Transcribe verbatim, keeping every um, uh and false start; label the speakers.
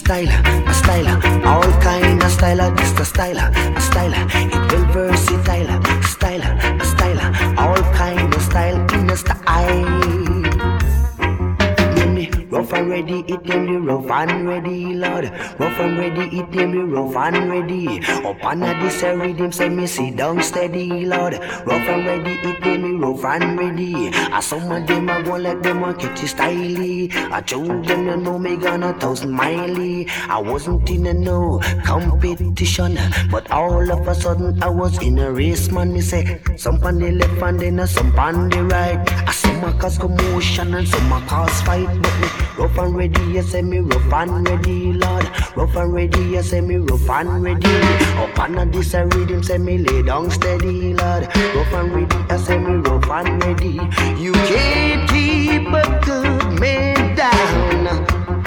Speaker 1: style, a style, all kind of style. This the style, a style, it will versatile. Style, a style, all kind of style in the style. Rough and ready, it them the rough and ready, Lord. Rough and ready, it them the rough and ready. Up under this rhythm, say me sit down steady, Lord. Rough and ready, it them the rough and ready. And some of them a go like them a catchy styly. I told them you know me gonna thousand miley. I wasn't in a no competition, but all of a sudden I was in a race, man. Me say some on the left and then some on the right. I some a cause commotion and some a cause fight, but me rough and ready, you say me rough and ready, Lord. Rough and ready, you say me rough and ready. Up under this a rhythm, say me lay down steady, Lord. Rough and ready, you say me rough and ready. You can't keep a good man down.